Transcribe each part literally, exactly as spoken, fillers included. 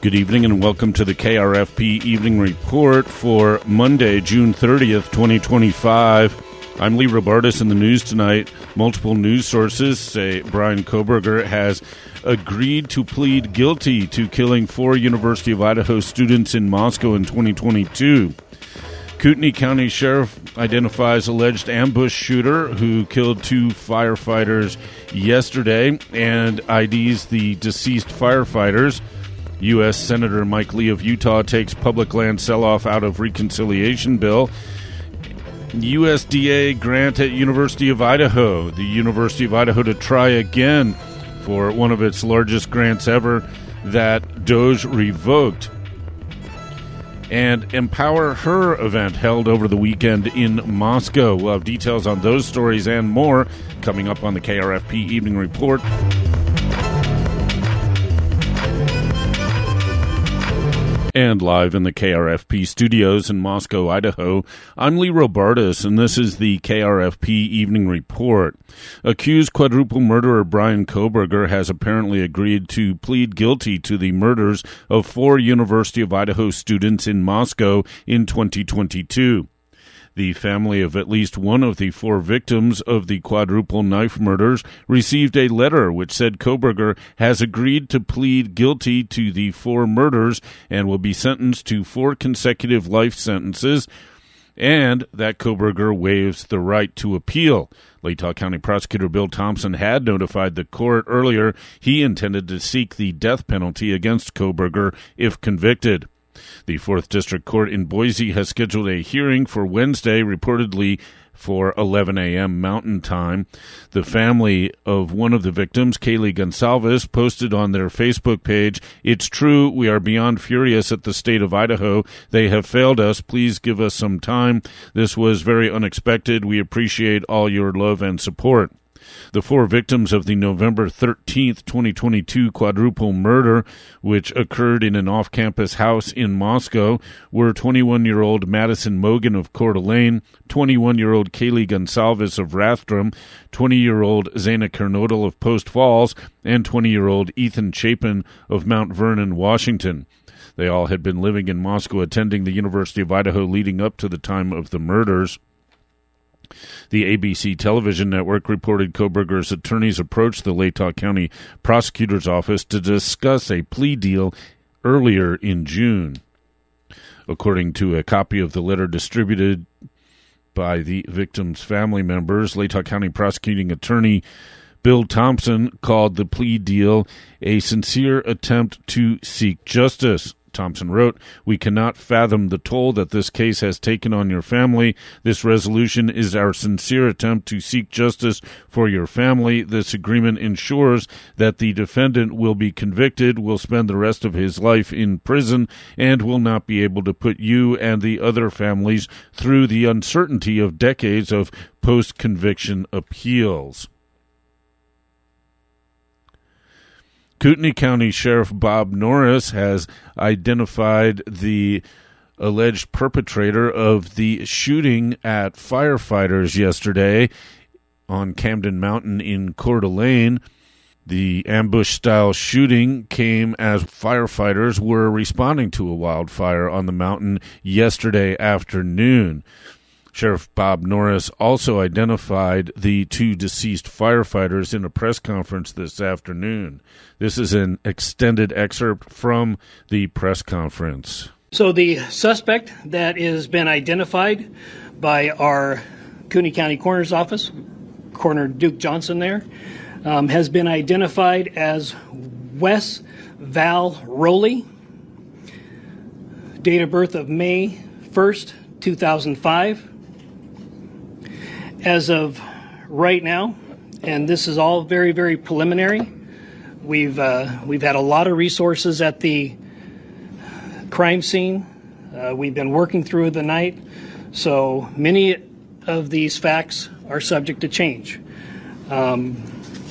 Good evening and welcome to the K R F P Evening Report for Monday, June thirtieth, twenty twenty-five. I'm Lee Robartis. In the news tonight, multiple news sources say Bryan Kohberger has agreed to plead guilty to killing four University of Idaho students in Moscow in twenty twenty-two. Kootenai County Sheriff identifies alleged ambush shooter who killed two firefighters yesterday and I Ds the deceased firefighters. U S Senator Mike Lee of Utah takes public land sell-off out of reconciliation bill. U S D A grant at University of Idaho. The University of Idaho to try again for one of its largest grants ever that DOJ revoked. And Empower Her event held over the weekend in Moscow. We'll have details on those stories and more coming up on the K R F P Evening Report. And live in the K R F P studios in Moscow, Idaho, I'm Lee Robartis, and this is the K R F P Evening Report. Accused quadruple murderer Bryan Kohberger has apparently agreed to plead guilty to the murders of four University of Idaho students in Moscow in twenty twenty-two. The family of at least one of the four victims of the quadruple knife murders received a letter which said Kohberger has agreed to plead guilty to the four murders and will be sentenced to four consecutive life sentences, and that Kohberger waives the right to appeal. Latah County Prosecutor Bill Thompson had notified the court earlier he intended to seek the death penalty against Kohberger if convicted. The fourth District Court in Boise has scheduled a hearing for Wednesday, reportedly for eleven a.m. Mountain Time. The family of one of the victims, Kaylee Gonsalves, posted on their Facebook page, "It's true, we are beyond furious at the state of Idaho. They have failed us. Please give us some time. This was very unexpected. We appreciate all your love and support." The four victims of the November thirteenth, twenty twenty-two quadruple murder, which occurred in an off-campus house in Moscow, were twenty-one-year-old Madison Mogan of Coeur d'Alene, twenty-one-year-old Kaylee Gonsalves of Rathdrum, twenty-year-old Zana Kernodle of Post Falls, and twenty-year-old Ethan Chapin of Mount Vernon, Washington. They all had been living in Moscow attending the University of Idaho leading up to the time of the murders. The A B C television network reported Kohberger's attorneys approached the Latah County Prosecutor's Office to discuss a plea deal earlier in June. According to a copy of the letter distributed by the victims' family members, Latah County Prosecuting Attorney Bill Thompson called the plea deal a sincere attempt to seek justice. Thompson wrote, "We cannot fathom the toll that this case has taken on your family. This resolution is our sincere attempt to seek justice for your family. This agreement ensures that the defendant will be convicted, will spend the rest of his life in prison, and will not be able to put you and the other families through the uncertainty of decades of post-conviction appeals." Kootenai County Sheriff Bob Norris has identified the alleged perpetrator of the shooting at firefighters yesterday on Camden Mountain in Coeur d'Alene. The ambush-style shooting came as firefighters were responding to a wildfire on the mountain yesterday afternoon. Sheriff Bob Norris also identified the two deceased firefighters in a press conference this afternoon. This is an extended excerpt from the press conference. So the suspect that has been identified by our Kootenai County Coroner's Office, Coroner Duke Johnson there, um, has been identified as Wes Val Rowley, date of birth of May first, two thousand five. As of right now, and this is all very, very preliminary, we've uh, we've had a lot of resources at the crime scene. Uh, we've been working through the night, so many of these facts are subject to change. Um,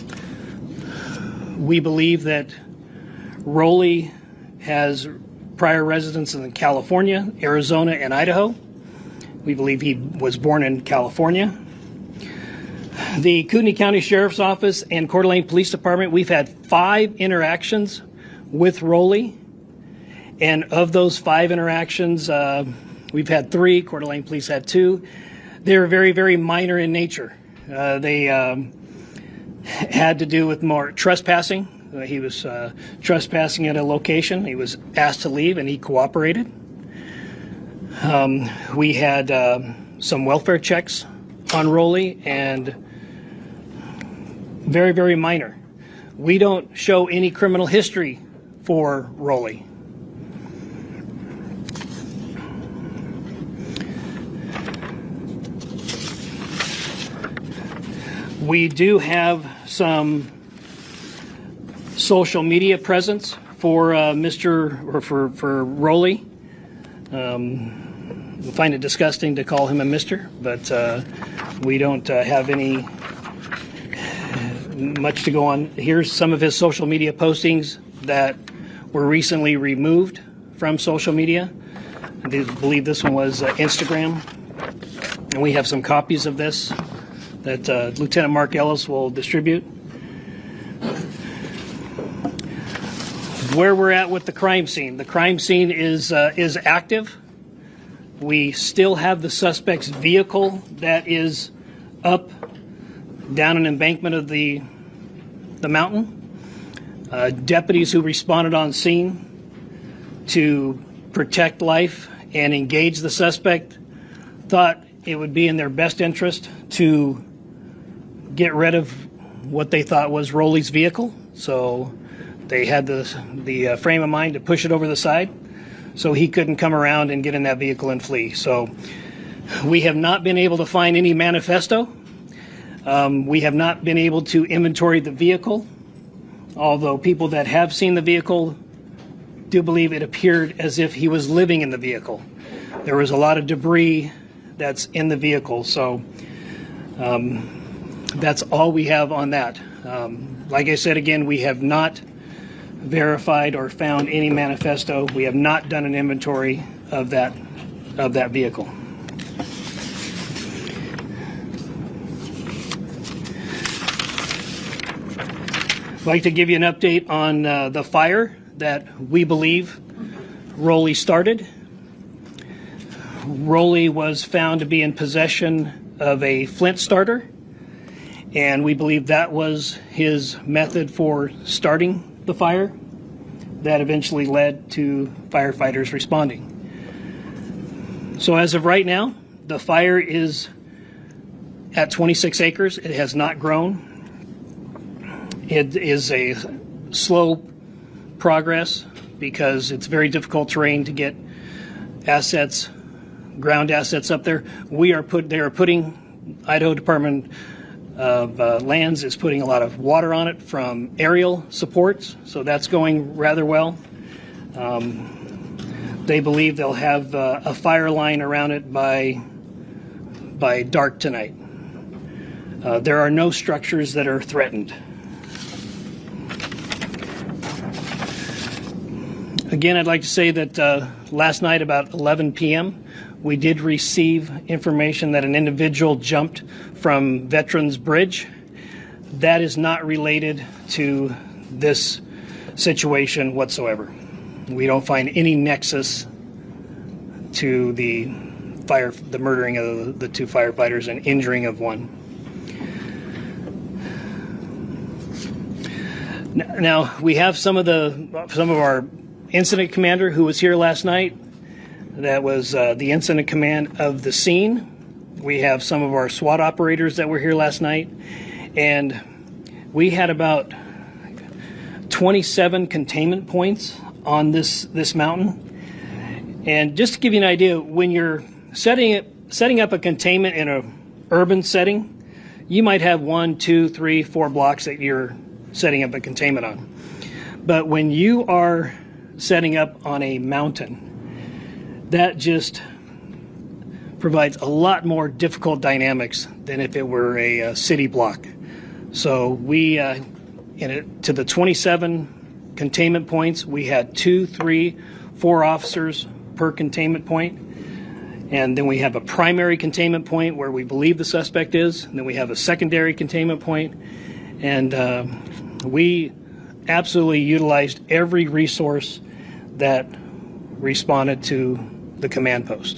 we believe that Rowley has prior residence in California, Arizona, and Idaho. We believe he was born in California. The Kootenai County Sheriff's Office and Coeur d'Alene Police Department, we've had five interactions with Rowley, And of those five interactions, uh, we've had three. Coeur d'Alene Police had two. They're very, very minor in nature. Uh, they um, had to do with more trespassing. Uh, he was uh, trespassing at a location. He was asked to leave, and he cooperated. Um, we had uh, some welfare checks on Rolly, and very, very minor. We don't show any criminal history for Rolly. We do have some social media presence for uh, Mister or for for Rolly. Um, we find it disgusting to call him a Mister, but uh, we don't uh, have any much to go on. Here's some of his social media postings that were recently removed from social media. I believe this one was uh, Instagram, and we have some copies of this that uh, Lieutenant Mark Ellis will distribute. Where we're at with the crime scene. The crime scene is uh, is active. We still have the suspect's vehicle that is up down an embankment of the the mountain. Uh, deputies who responded on scene to protect life and engage the suspect thought it would be in their best interest to get rid of what they thought was Rolly's vehicle. So they had the the uh, frame of mind to push it over the side so he couldn't come around and get in that vehicle and flee. So we have not been able to find any manifesto. Um, we have not been able to inventory the vehicle, although people that have seen the vehicle do believe it appeared as if he was living in the vehicle. There was a lot of debris that's in the vehicle, so um, that's all we have on that. Um, like I said again, we have not verified or found any manifesto. We have not done an inventory of that of that vehicle. I'd like to give you an update on uh, the fire that we believe Rolly started. Rolly was found to be in possession of a flint starter, and we believe that was his method for starting the fire that eventually led to firefighters responding. So as of right now, the fire is at twenty-six acres. It has not grown. It is a slow progress because it's very difficult terrain to get assets, ground assets up there. We are put, they are putting, Idaho Department of uh, Lands is putting a lot of water on it from aerial supports, so that's going rather well. Um, they believe they'll have uh, a fire line around it by by dark tonight. Uh, there are no structures that are threatened. Again, I'd like to say that uh, last night about eleven p.m. we did receive information that an individual jumped from Veterans Bridge. That is not related to this situation whatsoever. We don't find any nexus to the fire, the murdering of the two firefighters and injuring of one. Now we have some of the some of our incident commander who was here last night. That was uh, the incident command of the scene. We have some of our SWAT operators that were here last night, and we had about twenty-seven containment points on this this mountain. And just to give you an idea, when you're setting it setting up a containment in a urban setting, you might have one, two, three, four blocks that you're setting up a containment on. But when you are setting up on a mountain, that just provides a lot more difficult dynamics than if it were a, a city block. So we, uh, in it, to the twenty-seven containment points, we had two, three, four officers per containment point. And then we have a primary containment point where we believe the suspect is. And then we have a secondary containment point. And uh, we absolutely utilized every resource that responded to the command post.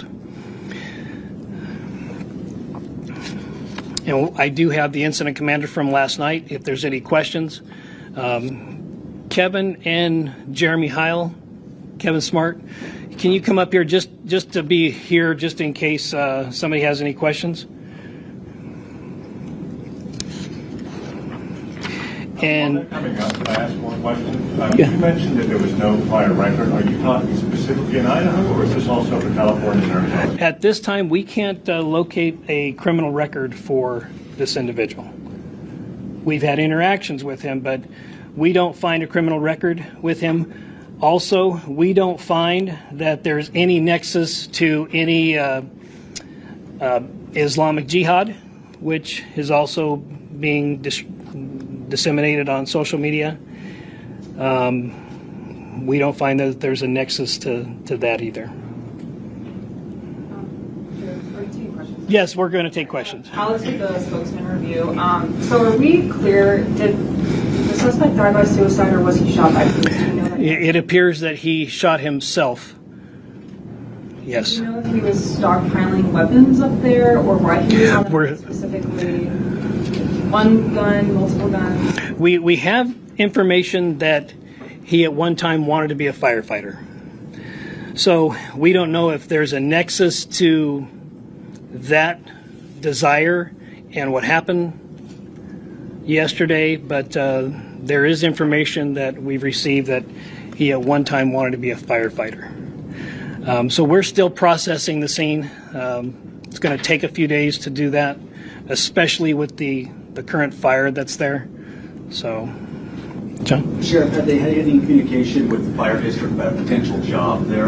And I do have the incident commander from last night if there's any questions. Um, Kevin and Jeremy Heil, Kevin Smart, can you come up here just, just to be here just in case uh, somebody has any questions? And coming up, can I ask one question? Um, yeah. You mentioned that there was no prior record. Are you talking specifically in Idaho, or is this also for California and Arizona? At this time, we can't uh, locate a criminal record for this individual. We've had interactions with him, but we don't find a criminal record with him. Also, we don't find that there's any nexus to any uh, uh, Islamic Jihad, which is also being dis- disseminated on social media. Um, we don't find that there's a nexus to, to that either. Yes, we're going to take questions. Alex with the spokesman review. Um, so are we clear, did the suspect die by suicide or was he shot by police? Do you know that? It appears that he shot himself. Yes. Do you know if he was stockpiling weapons up there or why he was on We're- it specifically? One gun, multiple guns? We, we have information that he at one time wanted to be a firefighter. So we don't know if there's a nexus to that desire and what happened yesterday, but uh, there is information that we've received that he at one time wanted to be a firefighter. Um, so we're still processing the scene. Um, it's going to take a few days to do that, especially with the, the current fire that's there. So, John? Sheriff, have they had any communication with the fire district about a potential job there?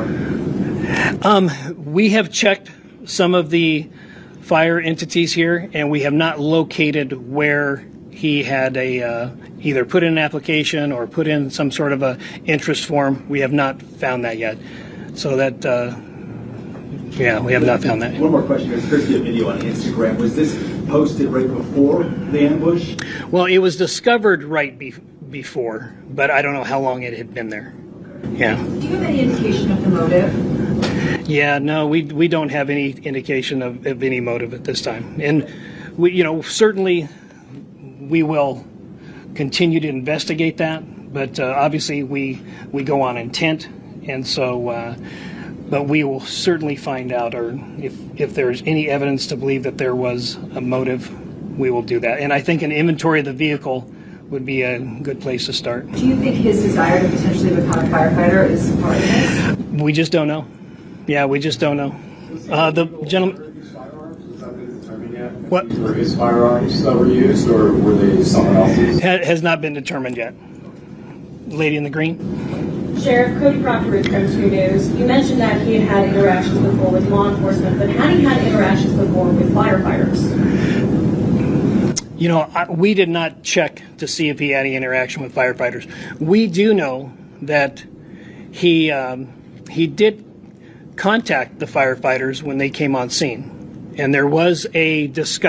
Um, we have checked some of the fire entities here, and we have not located where he had a uh, either put in an application or put in some sort of a interest form. We have not found that yet. So that, uh, yeah, we have not found that. One more question. There's supposed to be a video on Instagram. Was this posted right before the ambush? Well, it was discovered right be- before, but I don't know how long it had been there. Yeah. Do you have any indication of the motive? Yeah, no, we we don't have any indication of, of any motive at this time. And we, you know, certainly we will continue to investigate that, but uh, obviously we we go on intent, and so uh, but we will certainly find out, or if if there's any evidence to believe that there was a motive, we will do that. And I think an inventory of the vehicle would be a good place to start. Do you think his desire to potentially become a firefighter is part of this? We just don't know. Yeah, we just don't know. Uh, the gentleman. His firearms, is that been determined yet? What? Were his firearms that were used, or were they someone else's? Ha- has not been determined yet. Lady in the green. Sheriff Cody Proctor with Country News. You mentioned that he had had interactions before with law enforcement, but had he had interactions before with firefighters? You know, I, we did not check to see if he had any interaction with firefighters. We do know that he um, he did contact the firefighters when they came on scene, and there was a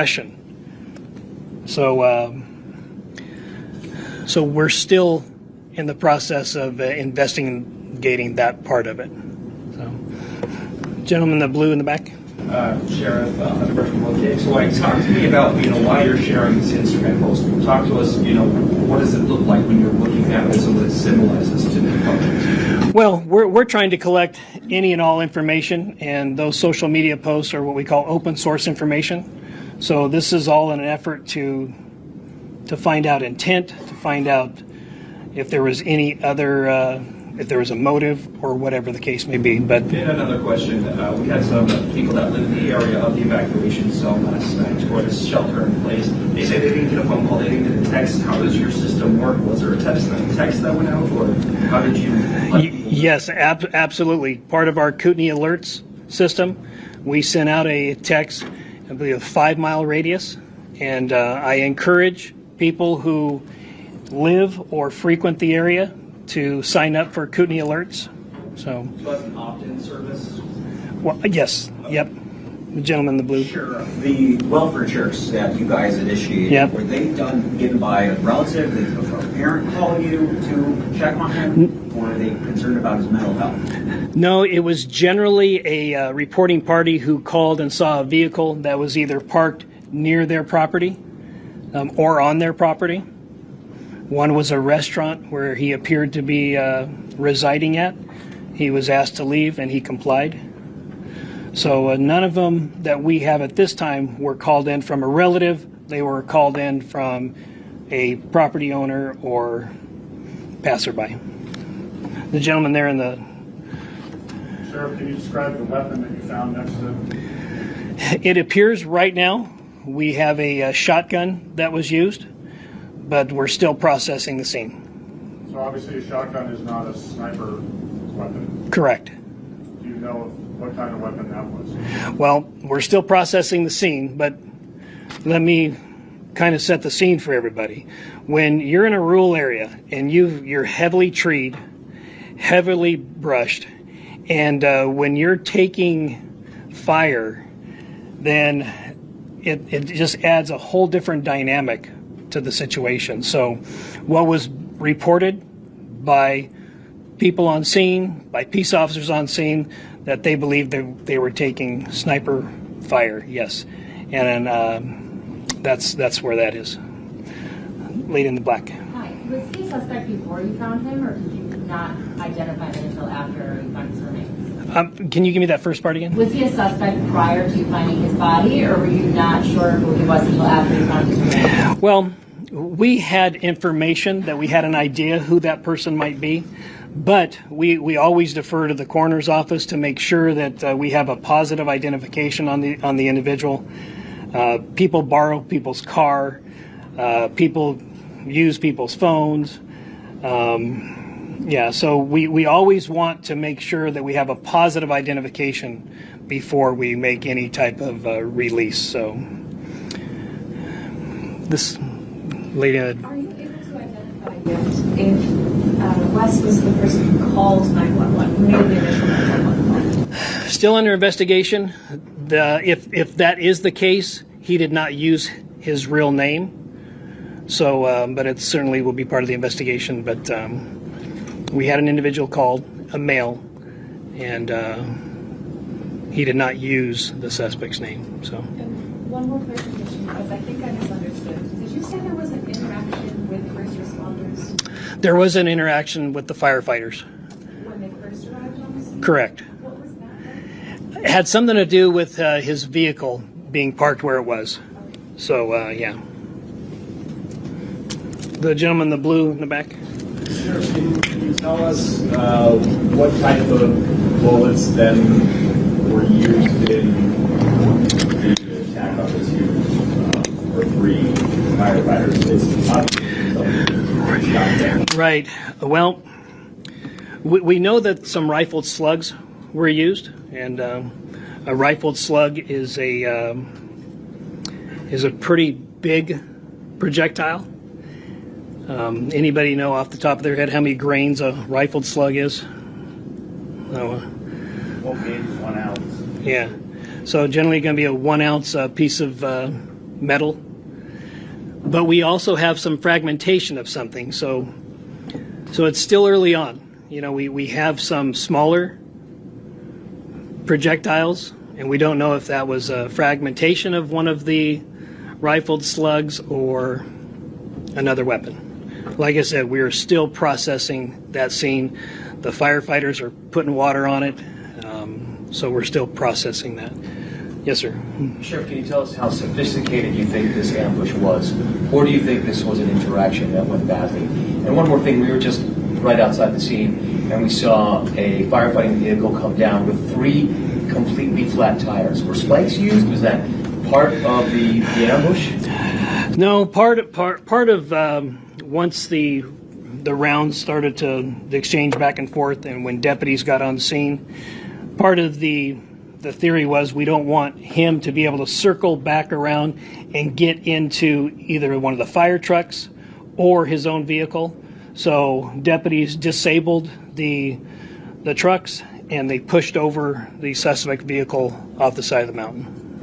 discussion. So, um, so we're still in the process of uh, investigating that part of it. So, gentleman in the blue in the back. Uh, Sheriff, uh, okay, so like, talk to me about, you know, why you're sharing this Instagram post. Talk to us, you know, what does it look like when you're looking at this and what it symbolizes to the public? Well, we're we're trying to collect any and all information, and those social media posts are what we call open source information. So this is all in an effort to to find out intent, to find out if there was any other, uh, if there was a motive or whatever the case may be. But And another question, uh, we had some people that live in the area of the evacuation zone last night, or this shelter in place. They say they didn't get a phone call, they didn't get a text. How does your system work? Was there a text, a text that went out, or how did you? y- yes, ab- absolutely. Part of our Kootenai Alerts system, we sent out a text, I believe a five mile radius, and uh, I encourage people who live or frequent the area to sign up for Kootenai Alerts. So, So that's an opt-in service? well, yes, yep. The gentleman in the blue. Sure. The welfare checks that you guys initiated, Yep. were they done given by a relative? Did a parent call you to check on him? Or are they concerned about his mental health? No, it was generally a uh, reporting party who called and saw a vehicle that was either parked near their property um, or on their property. One was a restaurant where he appeared to be uh, residing at. He was asked to leave and he complied. So uh, none of them that we have at this time were called in from a relative. They were called in from a property owner or passerby. The gentleman there in the... Sheriff, can you describe the weapon that you found next to it? It appears right now we have a, a shotgun that was used, but we're still processing the scene. So obviously a shotgun is not a sniper weapon. Correct. Do you know what kind of weapon that was? Well, we're still processing the scene, but let me kind of set the scene for everybody. When you're in a rural area and you you're heavily treed, heavily brushed, and uh, when you're taking fire, then it, it just adds a whole different dynamic to the situation. So what was reported by people on scene, by peace officers on scene, that they believed they, they were taking sniper fire, yes. And um, that's that's where that is. Lady in the black. Hi. Was he a suspect before you found him, or did you not identify him until after you found his remains? Um, can you give me that first part again? Was he a suspect prior to finding his body, or were you not sure who he was until after you found his remains? Well, we had information that we had an idea who that person might be. But we, we always defer to the coroner's office to make sure that uh, we have a positive identification on the on the individual. Uh, people borrow people's car. Uh, people use people's phones. Um, yeah, so we, we always want to make sure that we have a positive identification before we make any type of uh, release. So this lady... Are you able to identify yet if Uh, Wes was the person who called nine one one, who made the initial nine one one call? Still under investigation. The, if if that is the case, he did not use his real name. So, um, but it certainly will be part of the investigation. But um, we had an individual called, a male, and uh, he did not use the suspect's name. So. And one more clarification, because I think I misunderstood. Did you say there was an interaction with first responders? There was an interaction with the firefighters. When they first arrived on the scene? Correct. What was that? It had something to do with uh, his vehicle being parked where it was. So, uh, yeah. The gentleman in the blue in the back. Sure. Can you, can you tell us uh, what type of bullets then were used in the attack on this huge uh, for three firefighters? Right. Well, we, we know that some rifled slugs were used, and um, a rifled slug is a um, is a pretty big projectile. Um, anybody know off the top of their head how many grains a rifled slug is? No. Uh, What gauge is one ounce? Yeah. So generally going to be a one ounce uh, piece of uh, metal. But we also have some fragmentation of something, so so it's still early on. You know, we, we have some smaller projectiles, and we don't know if that was a fragmentation of one of the rifled slugs or another weapon. Like I said, we are still processing that scene. The firefighters are putting water on it, um, so we're still processing that. Yes, sir. Sheriff, can you tell us how sophisticated you think this ambush was? Or do you think this was an interaction that went badly? And one more thing, we were just right outside the scene, and we saw a firefighting vehicle come down with three completely flat tires. Were spikes used? Was that part of the, the ambush? No, part part part of um, once the the rounds started to the exchange back and forth, and when deputies got on the scene, part of the the theory was we don't want him to be able to circle back around and get into either one of the fire trucks or his own vehicle. So deputies disabled the the trucks and they pushed over the suspect vehicle off the side of the mountain.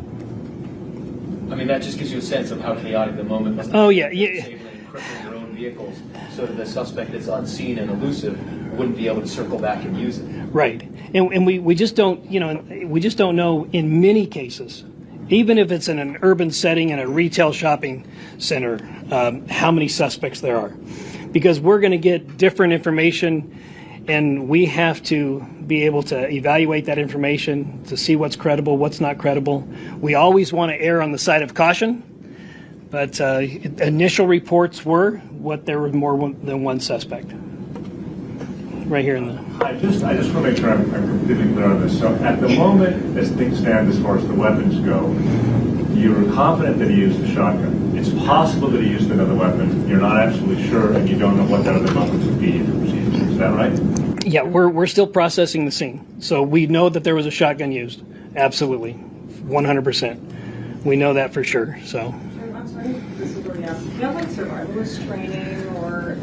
I mean, that just gives you a sense of how chaotic the moment was. Oh, yeah. yeah. Disabling and crippling their own vehicles so that the suspect that's unseen and elusive wouldn't be able to circle back and use it. Right. And, and we, we just don't, you know, we just don't know in many cases, even if it's in an urban setting in a retail shopping center, um, how many suspects there are. Because we're going to get different information, and we have to be able to evaluate that information to see what's credible, what's not credible. We always want to err on the side of caution, but uh, initial reports were what there was more than one suspect. Right here in the... I just, I just want to make sure I'm, I'm completely clear on this. So at the moment, as things stand as far as the weapons go, you're confident that he used a shotgun. It's possible that he used another weapon. You're not absolutely sure, and you don't know what that other weapon would be if it was used. Is that right? Yeah, we're we're still processing the scene. So we know that there was a shotgun used. Absolutely. one hundred percent. We know that for sure. So. I'm sorry, this is already asked. Do you have like survivalist training or...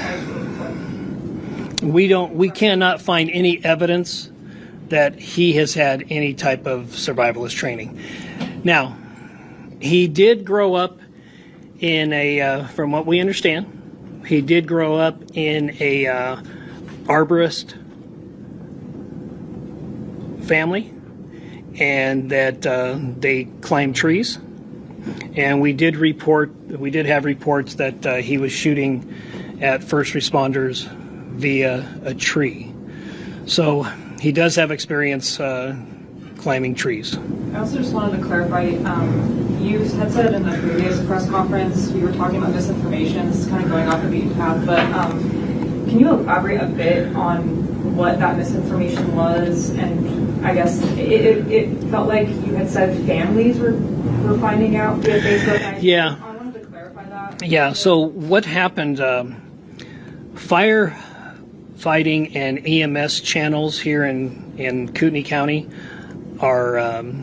We don't. We cannot find any evidence that he has had any type of survivalist training. Now, he did grow up in a, uh, from what we understand, he did grow up in a uh, arborist family, and that uh, they climbed trees. And we did report. We did have reports that uh, he was shooting at first responders via a tree. So he does have experience uh, climbing trees. I also just wanted to clarify, um, you had said in the previous press conference, we were talking about misinformation. This is kind of going off the beaten path, but um, can you elaborate a bit on what that misinformation was? And I guess it, it, it felt like you had said families were, were finding out via Facebook. Yeah. I wanted to clarify that. Yeah, so what happened, um, fire fighting and E M S channels here in, in Kootenai County are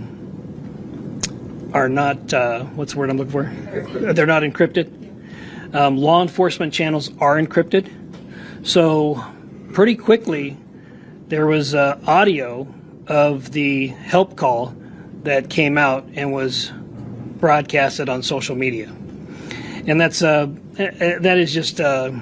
um, are not, uh, what's the word I'm looking for? They're not encrypted. Um, law enforcement channels are encrypted. So pretty quickly there was uh, audio of the help call that came out and was broadcasted on social media. And that's uh, that is just... Uh,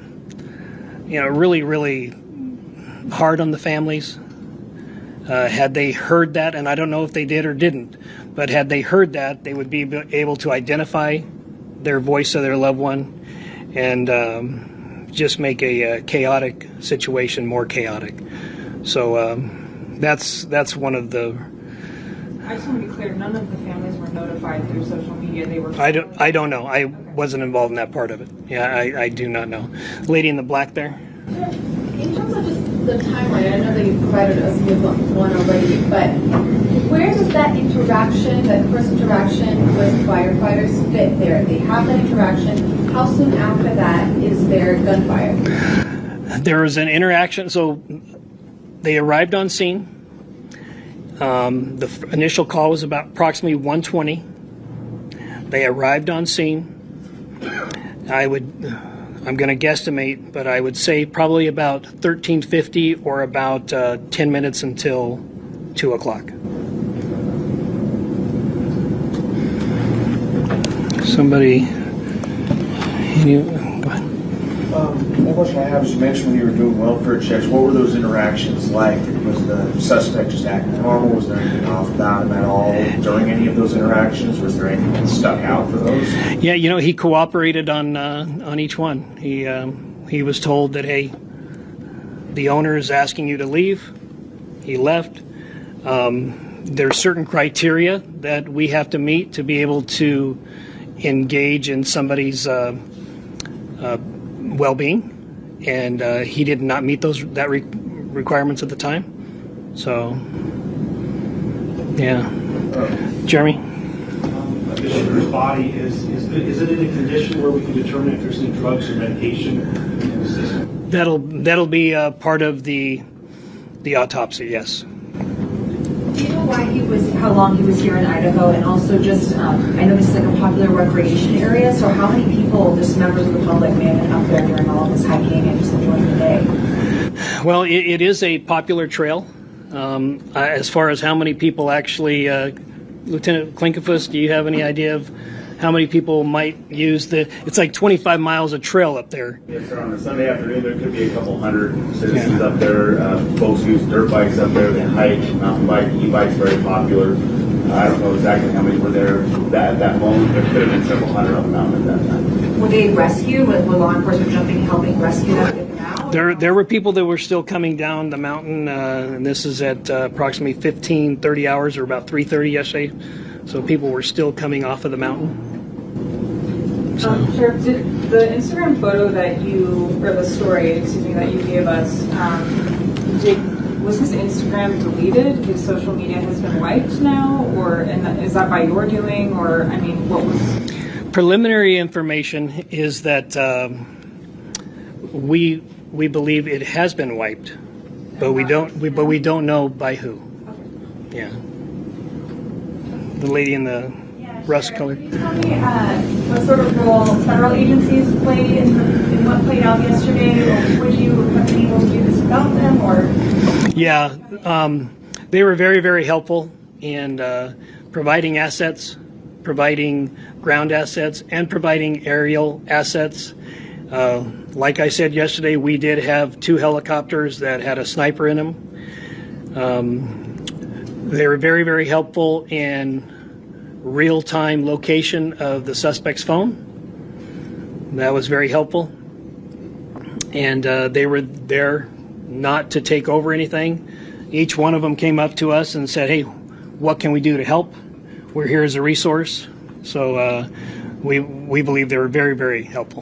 you know, really, really hard on the families. Uh, had they heard that, and I don't know if they did or didn't, but had they heard that, they would be able to identify their voice of their loved one and um, just make a, a chaotic situation more chaotic. So um, that's that's one of the... I just want to be clear, none of the families were notified through social media. They were... I don't, I don't know. I wasn't involved in that part of it. Yeah, I, I do not know. Lady in the black there. In terms of just the timeline, I know that you provided us with one already, but where does that interaction, that first interaction with firefighters fit there? They have that interaction. How soon after that is there gunfire? There was an interaction. So they arrived on scene. Um, the f- initial call was about approximately one twenty. They arrived on scene. I would, I'm going to guesstimate, but I would say probably about thirteen fifty or about uh, ten minutes until two o'clock. Somebody, you, go ahead. Um, one question I have is, you mentioned when you were doing welfare checks, what were those interactions like? Was the suspect just acting normal? Was there anything off about him at all during any of those interactions? Was there anything that stuck out for those? Yeah, you know, he cooperated on uh, on each one. He um, he was told that, hey, the owner is asking you to leave. He left. Um, there's certain criteria that we have to meet to be able to engage in somebody's uh, uh, well-being, and uh, he did not meet those that re- requirements at the time. So, yeah, Jeremy. Um, the shooter's body is is it, is it in a condition where we can determine if there's any drugs or medication in the system? That'll that'll be uh, part of the the autopsy. Yes. Do you know why he was, how long he was here in Idaho, and also just, um, I know this is like a popular recreation area, so how many people, just members of the public, may have been up there during all of this hiking and just enjoying the day? Well, it, it is a popular trail. Um, I- as far as how many people actually, uh, Lieutenant Klinkefus, do you have any idea of how many people might use the? It's like twenty-five miles of trail up there. Yes, sir. On a Sunday afternoon, there could be a couple hundred citizens up there. Uh, folks use dirt bikes up there. They hike, mountain bike, e-bikes, very popular. Uh, I don't know exactly how many were there that, at that moment. There could have been several hundred on the mountain at that time. Were they rescued? Was were law enforcement jumping, helping rescue them? There, there were people that were still coming down the mountain, uh, and this is at uh, approximately fifteen, thirty hours, or about three thirty yesterday. So people were still coming off of the mountain. So. Um, Sheriff, did the Instagram photo that you, or the story, excuse me, that you gave us, um, did, was his Instagram deleted? His social media has been wiped now, or and that, is that by your doing, or I mean, what was? Preliminary information is that um, we we believe it has been wiped, but we don't we, but we don't know by who. Yeah. The lady in the yeah, rust sure. color. Can you tell me uh, what sort of role federal agencies played in, in what played out yesterday? Or would you have been able to do this without them? Or yeah, um, they were very very helpful in uh, providing assets, providing ground assets, and providing aerial assets. Uh, like I said yesterday, we did have two helicopters that had a sniper in them. Um, they were very, very helpful in real-time location of the suspect's phone. That was very helpful. And uh, they were there not to take over anything. Each one of them came up to us and said, hey, what can we do to help? We're here as a resource. So uh, we we believe they were very, very helpful.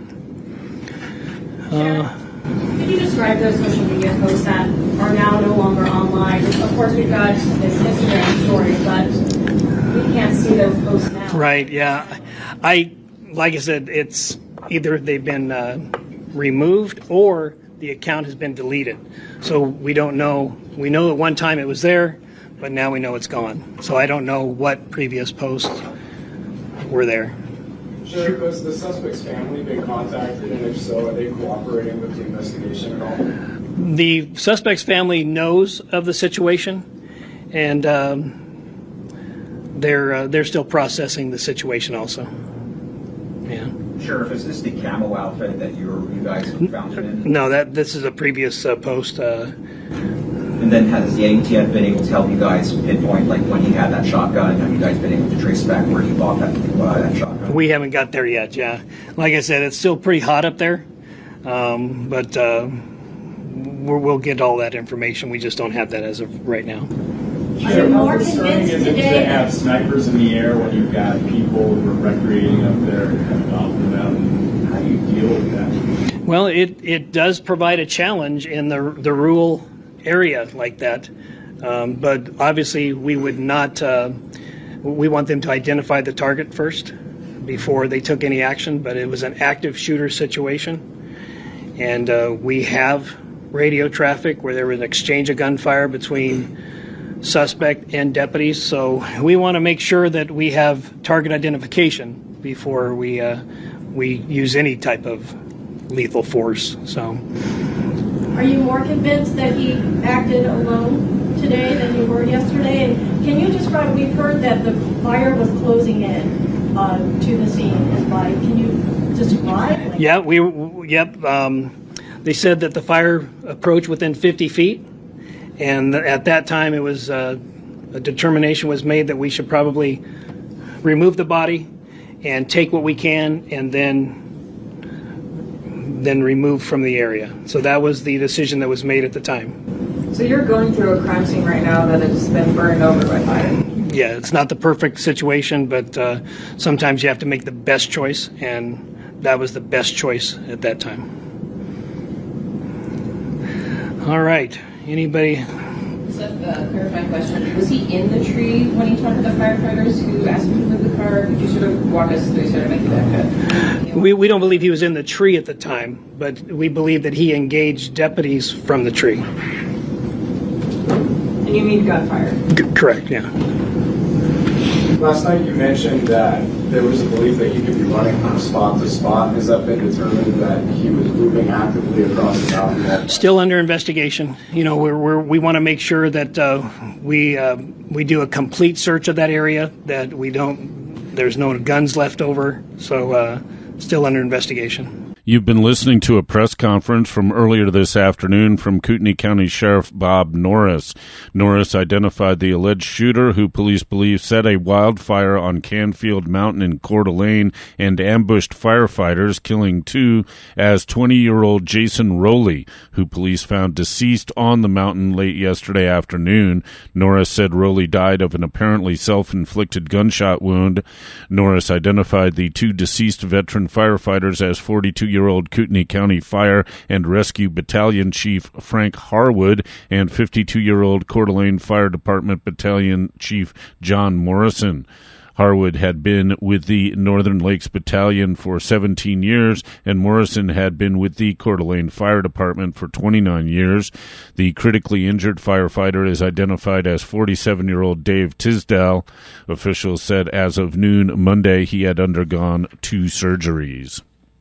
Uh, could you describe those social media posts that are now no longer online? Of course, we've got this Instagram story, but we can't see those posts now. Right, yeah. I, like I said, it's either they've been uh, removed or the account has been deleted. So we don't know. We know at one time it was there, but now we know it's gone. So I don't know what previous posts were there. Sure. Has the suspect's family been contacted, and if so, are they cooperating with the investigation at all? The suspect's family knows of the situation, and um, they're uh, they're still processing the situation also. Yeah. Sheriff, is this the camo outfit that you you guys found it in? No, that this is a previous uh, post. Uh, And then has the A T F been able to help you guys pinpoint, like when he had that shotgun? Have you guys been able to trace back where he bought that, uh, that shotgun? We haven't got there yet, yeah. Like I said, it's still pretty hot up there, um, but uh, we're, we'll get all that information. We just don't have that as of right now. Sure. How concerning is it to have snipers in the air when you've got people who are recreating up there kind of off the mountain? How do you deal with that? Well, it, it does provide a challenge in the the rural area like that, um, but obviously we would not. Uh, we want them to identify the target first before they took any action. But it was an active shooter situation, and uh, we have radio traffic where there was an exchange of gunfire between suspect and deputies. So we want to make sure that we have target identification before we uh, we use any type of lethal force. So. Are you more convinced that he acted alone today than you were yesterday? And can you describe, we've heard that the fire was closing in uh, to the scene. And by, can you describe? Like, yeah, we, yep. Um, they said that the fire approached within fifty feet. And at that time, it was uh, a determination was made that we should probably remove the body and take what we can and then then remove from the area. So that was the decision that was made at the time. So you're going through a crime scene right now that has been burned over by fire. Yeah, it's not the perfect situation, but uh, sometimes you have to make the best choice, and that was the best choice at that time. All right, anybody? Just a uh, clarifying question. Was he in the tree when he talked to the firefighters who asked him to move the car? Could you sort of walk us through, sort of make that cut? We, we don't believe he was in the tree at the time, but we believe that he engaged deputies from the tree. And you mean gunfire? C- correct, yeah. Last night you mentioned that there was a belief that he could be running from spot to spot. Has that been determined that he was moving actively across the South? Still under investigation. You know, we're, we're, we want to make sure that uh, we uh, we do a complete search of that area, that we don't, there's no guns left over. So uh, still under investigation. You've been listening to a press conference from earlier this afternoon from Kootenai County Sheriff Bob Norris. Norris identified the alleged shooter, who police believe set a wildfire on Canfield Mountain in Coeur d'Alene and ambushed firefighters, killing two, as twenty-year-old Jason Rowley, who police found deceased on the mountain late yesterday afternoon. Norris said Rowley died of an apparently self-inflicted gunshot wound. Norris identified the two deceased veteran firefighters as forty-two-year-old Kootenai County Fire and Rescue Battalion Chief Frank Harwood and fifty-two-year-old Coeur d'Alene Fire Department Battalion Chief John Morrison. Harwood had been with the Northern Lakes Battalion for seventeen years, and Morrison had been with the Coeur d'Alene Fire Department for twenty-nine years. The critically injured firefighter is identified as forty-seven-year-old Dave Tisdale. Officials said as of noon Monday he had undergone two surgeries.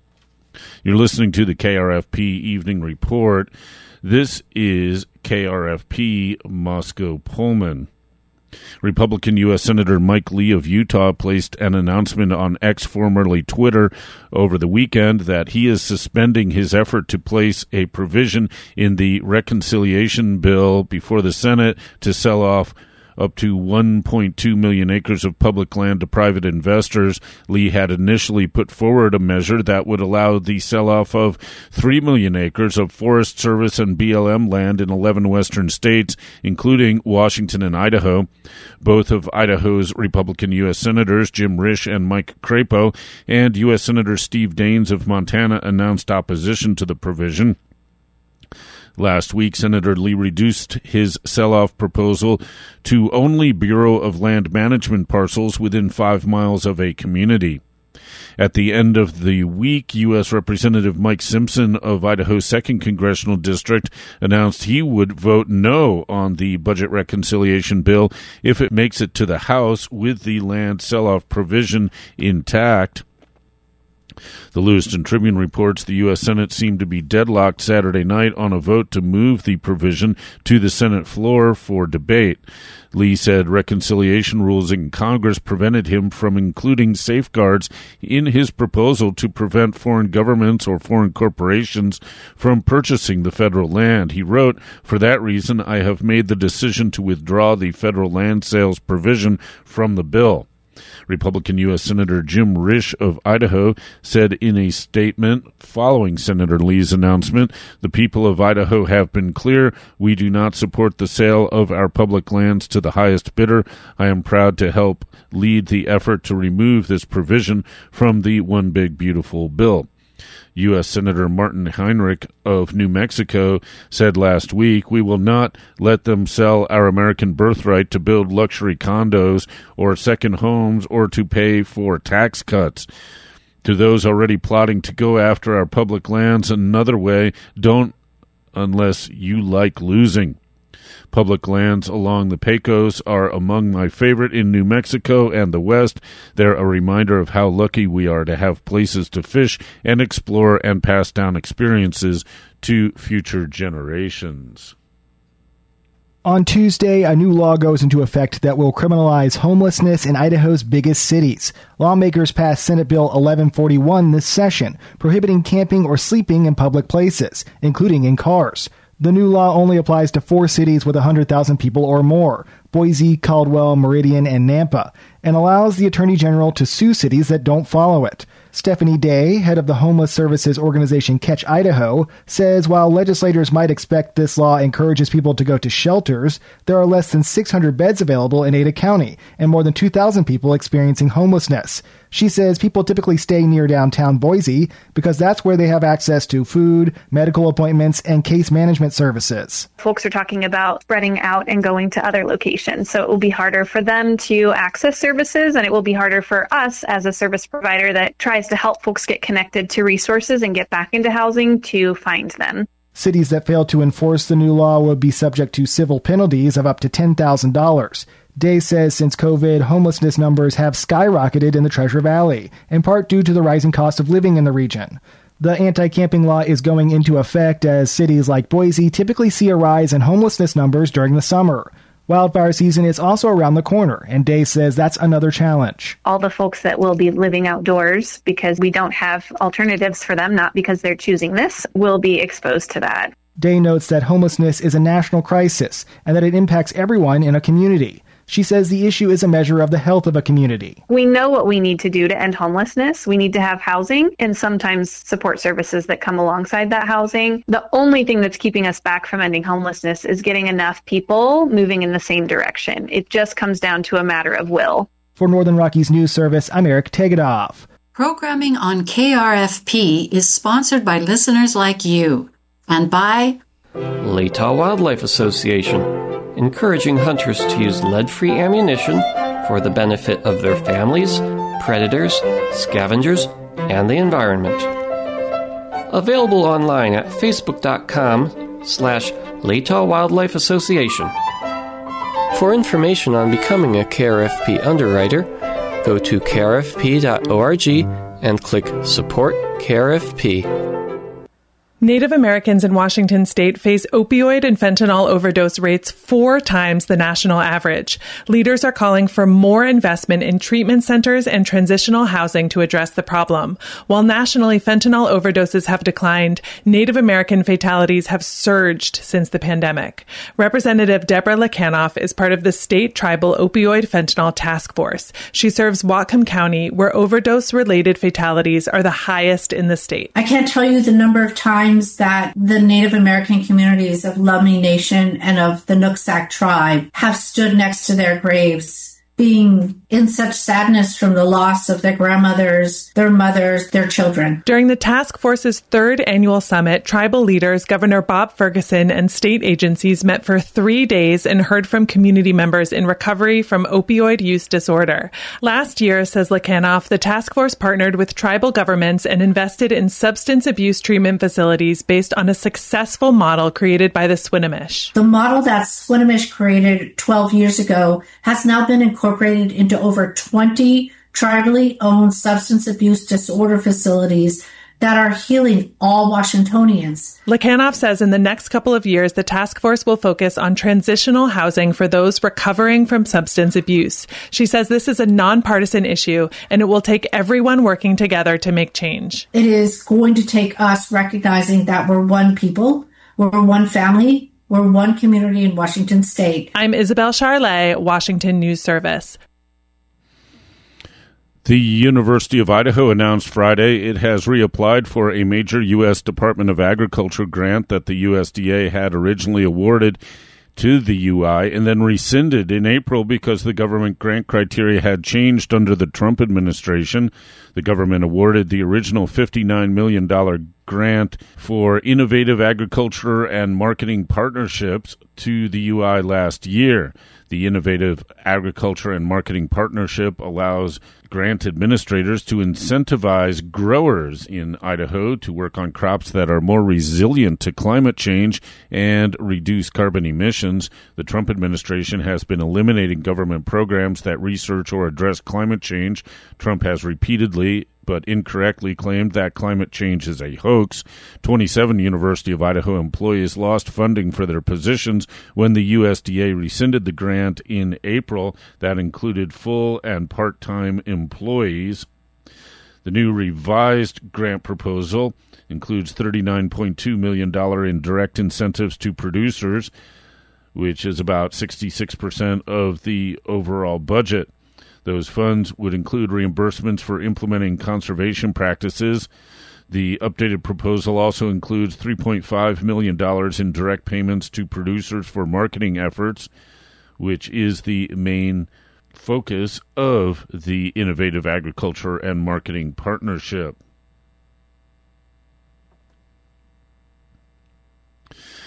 You're listening to the K R F P Evening Report. This is K R F P Moscow Pullman. Republican U S Senator Mike Lee of Utah placed an announcement on X, formerly Twitter, over the weekend that he is suspending his effort to place a provision in the reconciliation bill before the Senate to sell off up to one point two million acres of public land to private investors. Lee had initially put forward a measure that would allow the sell-off of three million acres of Forest Service and B L M land in eleven western states, including Washington and Idaho. Both of Idaho's Republican U S Senators, Jim Risch and Mike Crapo, and U S Senator Steve Daines of Montana announced opposition to the provision. Last week, Senator Lee reduced his sell-off proposal to only Bureau of Land Management parcels within five miles of a community. At the end of the week, U S Representative Mike Simpson of Idaho's second Congressional District announced he would vote no on the budget reconciliation bill if it makes it to the House with the land sell-off provision intact. The Lewiston Tribune reports the U S Senate seemed to be deadlocked Saturday night on a vote to move the provision to the Senate floor for debate. Lee said reconciliation rules in Congress prevented him from including safeguards in his proposal to prevent foreign governments or foreign corporations from purchasing the federal land. He wrote, "For that reason, I have made the decision to withdraw the federal land sales provision from the bill." Republican U S Senator Jim Risch of Idaho said in a statement following Senator Lee's announcement, "The people of Idaho have been clear. We do not support the sale of our public lands to the highest bidder. I am proud to help lead the effort to remove this provision from the One Big Beautiful Bill." U S Senator Martin Heinrich of New Mexico said last week, "We will not let them sell our American birthright to build luxury condos or second homes or to pay for tax cuts. To those already plotting to go after our public lands another way, don't unless you like losing. Public lands along the Pecos are among my favorite in New Mexico and the West. They're a reminder of how lucky we are to have places to fish and explore and pass down experiences to future generations." On Tuesday, a new law goes into effect that will criminalize homelessness in Idaho's biggest cities. Lawmakers passed Senate Bill eleven forty-one this session, prohibiting camping or sleeping in public places, including in cars. The new law only applies to four cities with one hundred thousand people or more, Boise, Caldwell, Meridian, and Nampa, and allows the Attorney General to sue cities that don't follow it. Stephanie Day, head of the homeless services organization Catch Idaho, says while legislators might expect this law encourages people to go to shelters, there are less than six hundred beds available in Ada County and more than two thousand people experiencing homelessness. She says people typically stay near downtown Boise because that's where they have access to food, medical appointments, and case management services. Folks are talking about spreading out and going to other locations, so it will be harder for them to access services, and it will be harder for us as a service provider that tries to help folks get connected to resources and get back into housing to find them. Cities that fail to enforce the new law would be subject to civil penalties of up to ten thousand dollars. Day says since COVID, homelessness numbers have skyrocketed in the Treasure Valley, in part due to the rising cost of living in the region. The anti-camping law is going into effect as cities like Boise typically see a rise in homelessness numbers during the summer. Wildfire season is also around the corner, and Day says that's another challenge. All the folks that will be living outdoors because we don't have alternatives for them, not because they're choosing this, will be exposed to that. Day notes that homelessness is a national crisis and that it impacts everyone in a community. She says the issue is a measure of the health of a community. We know what we need to do to end homelessness. We need to have housing and sometimes support services that come alongside that housing. The only thing that's keeping us back from ending homelessness is getting enough people moving in the same direction. It just comes down to a matter of will. For Northern Rockies News Service, I'm Eric Tegedoff. Programming on K R F P is sponsored by listeners like you and by Latah Wildlife Association, encouraging hunters to use lead-free ammunition for the benefit of their families, predators, scavengers, and the environment. Available online at facebook.com slash Latah Wildlife Association. For information on becoming a K R F P underwriter, go to K R F P dot org and click Support K R F P. Native Americans in Washington state face opioid and fentanyl overdose rates four times the national average. Leaders are calling for more investment in treatment centers and transitional housing to address the problem. While nationally fentanyl overdoses have declined, Native American fatalities have surged since the pandemic. Representative Deborah Lekanoff is part of the state tribal opioid fentanyl task force. She serves Whatcom County, where overdose-related fatalities are the highest in the state. I can't tell you the number of times that the Native American communities of Lummi Nation and of the Nooksack tribe have stood next to their graves, being in such sadness from the loss of their grandmothers, their mothers, their children. During the task force's third annual summit, tribal leaders, Governor Bob Ferguson, and state agencies met for three days and heard from community members in recovery from opioid use disorder. Last year, says Lekanoff, the task force partnered with tribal governments and invested in substance abuse treatment facilities based on a successful model created by the Swinomish. The model that Swinomish created twelve years ago has now been incorporated incorporated into over twenty tribally owned substance abuse disorder facilities that are healing all Washingtonians. Lekanoff says in the next couple of years, the task force will focus on transitional housing for those recovering from substance abuse. She says this is a nonpartisan issue, and it will take everyone working together to make change. It is going to take us recognizing that we're one people, we're one family, we're one community in Washington state. I'm Isabel Charlet, Washington News Service. The University of Idaho announced Friday it has reapplied for a major U S Department of Agriculture grant that the U S D A had originally awarded to the U I and then rescinded in April because the government grant criteria had changed under the Trump administration. The government awarded the original fifty-nine million dollars grant for innovative agriculture and marketing partnerships to the U I last year. The Innovative Agriculture and Marketing Partnership allows grant administrators to incentivize growers in Idaho to work on crops that are more resilient to climate change and reduce carbon emissions. The Trump administration has been eliminating government programs that research or address climate change. Trump has repeatedly but incorrectly claimed that climate change is a hoax. twenty-seven University of Idaho employees lost funding for their positions when the U S D A rescinded the grant in April. That included full and part-time employees. The new revised grant proposal includes thirty-nine point two million dollars in direct incentives to producers, which is about sixty-six percent of the overall budget. Those funds would include reimbursements for implementing conservation practices. The updated proposal also includes three point five million dollars in direct payments to producers for marketing efforts, which is the main focus of the Innovative Agriculture and Marketing Partnership.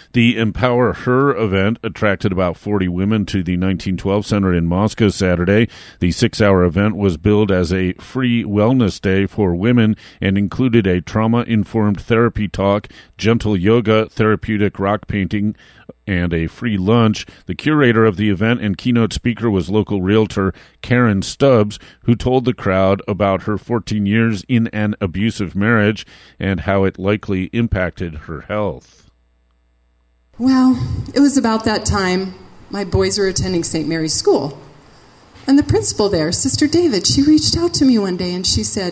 The Empower Her event attracted about forty women to the nineteen twelve Center in Moscow Saturday. The six-hour event was billed as a free wellness day for women and included a trauma-informed therapy talk, gentle yoga, therapeutic rock painting, and a free lunch. The curator of the event and keynote speaker was local realtor Karen Stubbs, who told the crowd about her fourteen years in an abusive marriage and how it likely impacted her health. Well, it was about that time my boys were attending Saint Mary's School. And the principal there, Sister David, she reached out to me one day and she said,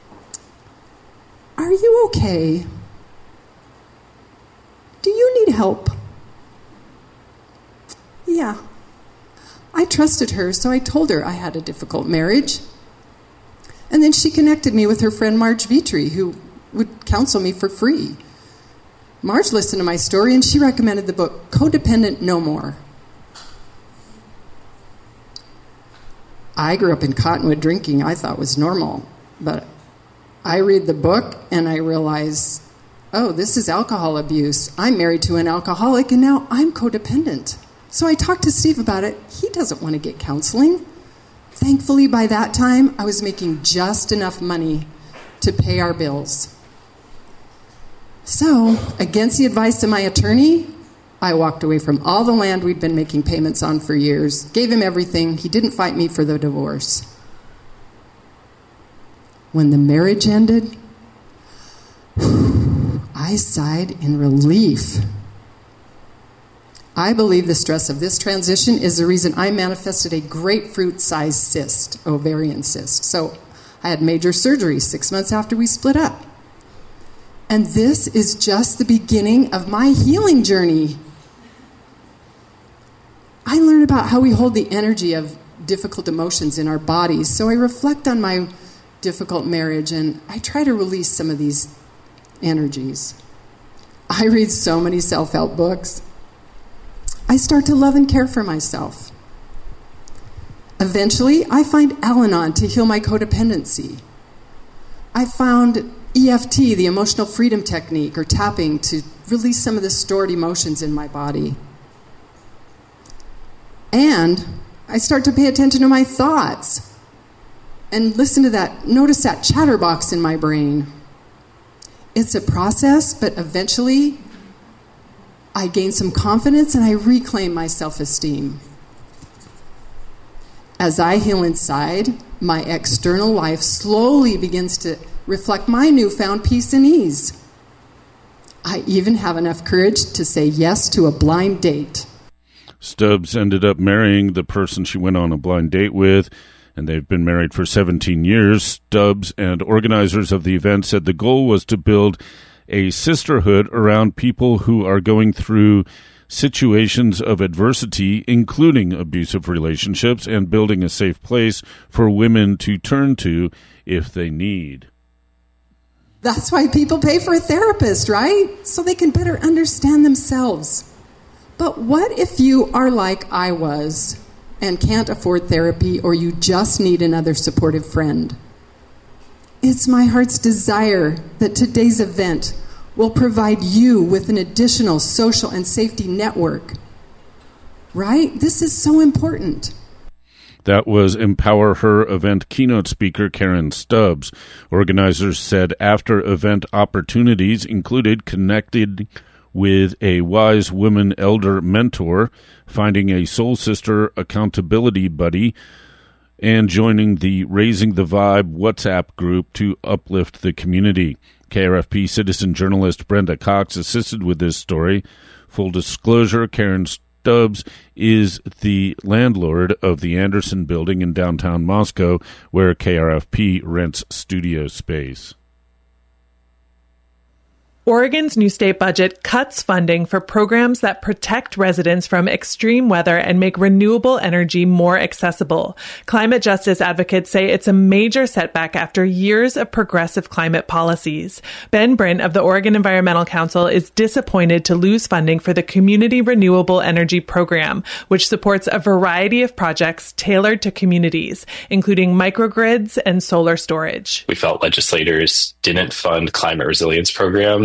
"Are you okay? Do you need help?" Yeah. I trusted her, so I told her I had a difficult marriage. And then she connected me with her friend Marge Vitry, who would counsel me for free. Marge listened to my story, and she recommended the book Codependent No More. I grew up in Cottonwood drinking. I thought was normal. But I read the book, and I realize, oh, this is alcohol abuse. I'm married to an alcoholic, and now I'm codependent. So I talked to Steve about it. He doesn't want to get counseling. Thankfully, by that time, I was making just enough money to pay our bills. So, against the advice of my attorney, I walked away from all the land we'd been making payments on for years, gave him everything. He didn't fight me for the divorce. When the marriage ended, I sighed in relief. I believe the stress of this transition is the reason I manifested a grapefruit-sized cyst, ovarian cyst. So I had major surgery six months after we split up. And this is just the beginning of my healing journey. I learned about how we hold the energy of difficult emotions in our bodies. So I reflect on my difficult marriage and I try to release some of these energies. I read so many self-help books. I start to love and care for myself. Eventually, I find Al-Anon to heal my codependency. I found E F T, the emotional freedom technique, or tapping, to release some of the stored emotions in my body. And I start to pay attention to my thoughts and listen to that, notice that chatterbox in my brain. It's a process, but eventually I gain some confidence and I reclaim my self-esteem. As I heal inside, my external life slowly begins to reflect my newfound peace and ease. I even have enough courage to say yes to a blind date. Stubbs ended up marrying the person she went on a blind date with, and they've been married for seventeen years. Stubbs and organizers of the event said the goal was to build a sisterhood around people who are going through situations of adversity, including abusive relationships, and building a safe place for women to turn to if they need. That's why people pay for a therapist, right? So they can better understand themselves. But what if you are like I was and can't afford therapy, or you just need another supportive friend? It's my heart's desire that today's event will provide you with an additional social and safety network. Right? This is so important. That was Empower Her event keynote speaker Karen Stubbs. Organizers said after event opportunities included connected with a wise woman elder mentor, finding a soul sister accountability buddy, and joining the Raising the Vibe WhatsApp group to uplift the community. K R F P citizen journalist Brenda Cox assisted with this story. Full disclosure, Karen Stubbs is the landlord of the Anderson Building in downtown Moscow, where K R F P rents studio space. Oregon's new state budget cuts funding for programs that protect residents from extreme weather and make renewable energy more accessible. Climate justice advocates say it's a major setback after years of progressive climate policies. Ben Brint of the Oregon Environmental Council is disappointed to lose funding for the Community Renewable Energy Program, which supports a variety of projects tailored to communities, including microgrids and solar storage. We felt legislators didn't fund climate resilience programs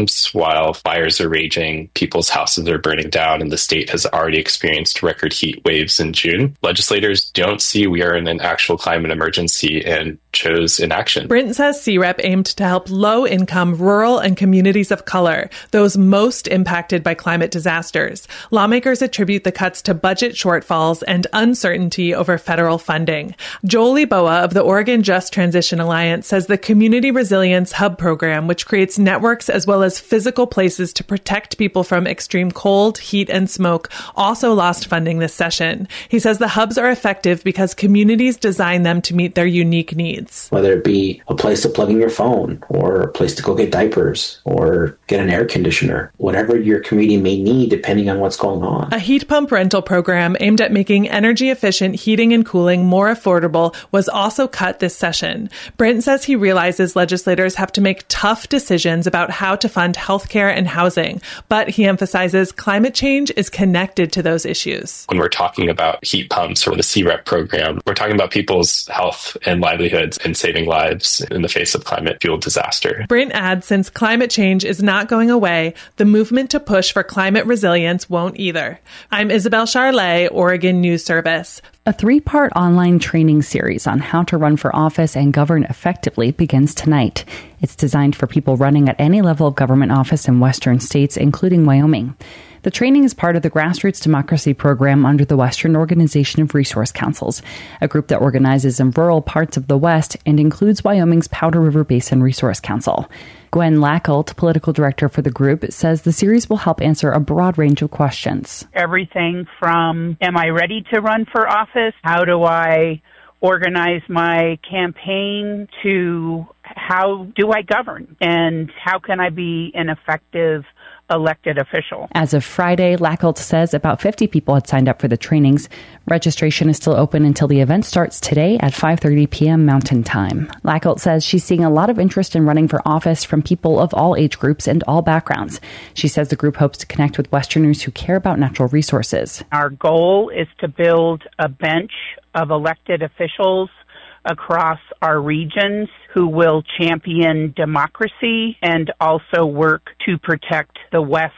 homes while fires are raging, people's houses are burning down, and the state has already experienced record heat waves in June. Legislators don't see we are in an actual climate emergency and chose inaction. Brint says C REP aimed to help low-income, rural, and communities of color, those most impacted by climate disasters. Lawmakers attribute the cuts to budget shortfalls and uncertainty over federal funding. Joel Eboa of the Oregon Just Transition Alliance says the Community Resilience Hub program, which creates networks as well as physical places to protect people from extreme cold, heat, and smoke, also lost funding this session. He says the hubs are effective because communities design them to meet their unique needs. Whether it be a place to plug in your phone or a place to go get diapers or get an air conditioner, whatever your community may need depending on what's going on. A heat pump rental program aimed at making energy-efficient heating and cooling more affordable was also cut this session. Brent says he realizes legislators have to make tough decisions about how to fund healthcare and housing, but he emphasizes climate change is connected to those issues. When we're talking about heat pumps or the C REP program, we're talking about people's health and livelihoods and saving lives in the face of climate-fueled disaster. Brent adds, since climate change is not going away, the movement to push for climate resilience won't either. I'm Isabel Charlet, Oregon News Service. A three-part online training series on how to run for office and govern effectively begins tonight. It's designed for people running at any level of government office in western states, including Wyoming. The training is part of the Grassroots Democracy Program under the Western Organization of Resource Councils, a group that organizes in rural parts of the West and includes Wyoming's Powder River Basin Resource Council. Gwen Lackelt, political director for the group, says the series will help answer a broad range of questions. Everything from, am I ready to run for office? How do I organize my campaign? To how do I govern? And how can I be an effective elected official? As of Friday, Lackelt says about fifty people had signed up for the trainings. Registration is still open until the event starts today at five thirty p.m. Mountain Time. Lackelt says she's seeing a lot of interest in running for office from people of all age groups and all backgrounds. She says the group hopes to connect with Westerners who care about natural resources. Our goal is to build a bench of elected officials across our regions who will champion democracy and also work to protect the West's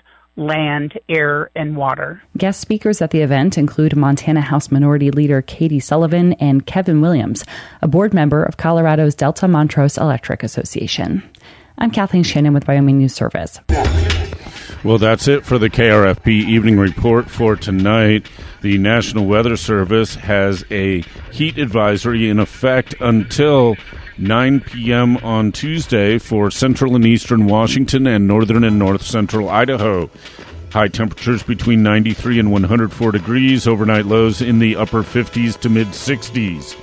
land, air, and water. Guest speakers at the event include Montana House Minority Leader Katie Sullivan and Kevin Williams, a board member of Colorado's Delta Montrose Electric Association. I'm Kathleen Shannon with Wyoming News Service. Well, that's it for the K R F P Evening Report for tonight. The National Weather Service has a heat advisory in effect until nine p.m. on Tuesday for central and eastern Washington and northern and north central Idaho. High temperatures between ninety-three and one hundred four degrees, overnight lows in the upper fifties to mid sixties.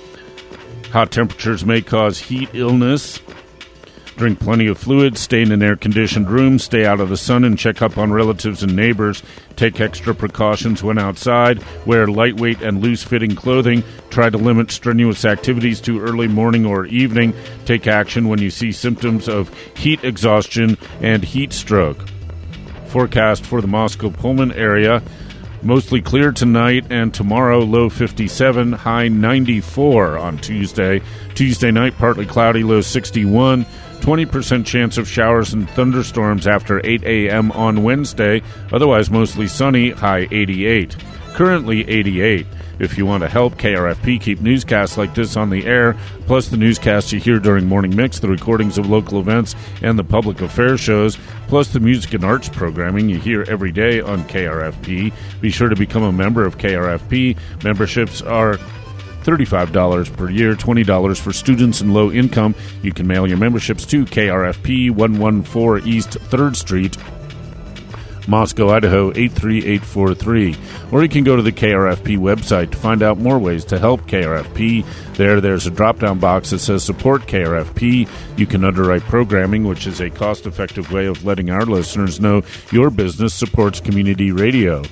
Hot temperatures may cause heat illness. Drink plenty of fluids, stay in an air-conditioned room, stay out of the sun, and check up on relatives and neighbors. Take extra precautions when outside. Wear lightweight and loose-fitting clothing. Try to limit strenuous activities to early morning or evening. Take action when you see symptoms of heat exhaustion and heat stroke. Forecast for the Moscow-Pullman area. Mostly clear tonight and tomorrow, low fifty-seven, high ninety-four on Tuesday. Tuesday night, partly cloudy, low sixty-one. twenty percent chance of showers and thunderstorms after eight a.m. on Wednesday. Otherwise, mostly sunny, high eighty-eight. Currently eighty-eight. If you want to help K R F P keep newscasts like this on the air, plus the newscasts you hear during Morning Mix, the recordings of local events, and the public affairs shows, plus the music and arts programming you hear every day on K R F P, be sure to become a member of K R F P. Memberships are thirty-five dollars per year, twenty dollars for students and low income. You can mail your memberships to K R F P, one fourteen East third Street, Moscow, Idaho, eight three eight four three. Or you can go to the K R F P website to find out more ways to help K R F P. There, there's a drop-down box that says Support K R F P. You can underwrite programming, which is a cost-effective way of letting our listeners know your business supports community radio.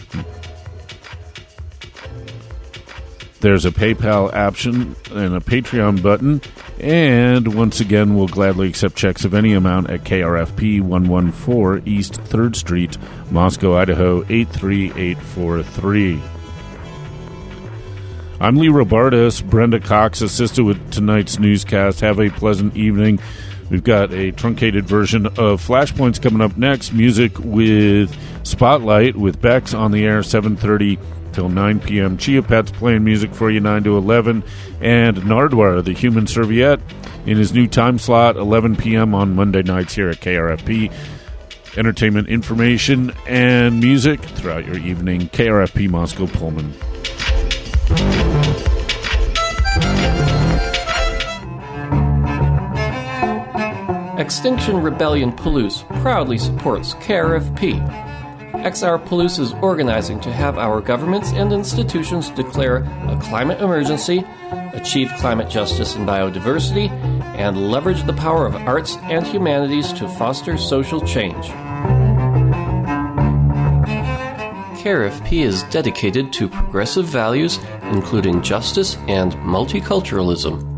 There's a PayPal option and a Patreon button. And once again, we'll gladly accept checks of any amount at K R F P, one fourteen East third Street, Moscow, Idaho, eight three eight four three. I'm Lee Robartis. Brenda Cox assisted with tonight's newscast. Have a pleasant evening. We've got a truncated version of Flashpoints coming up next. Music with Spotlight with Bex on the air, seven thirty till nine p.m. Chia Pet's playing music for you, nine to eleven. And Nardwar, the Human Serviette, in his new time slot, eleven p.m. on Monday nights here at K R F P. Entertainment, information, and music throughout your evening. K R F P Moscow Pullman. Extinction Rebellion Palouse proudly supports K R F P. X R Palouse is organizing to have our governments and institutions declare a climate emergency, achieve climate justice and biodiversity, and leverage the power of arts and humanities to foster social change. K R F P is dedicated to progressive values, including justice and multiculturalism.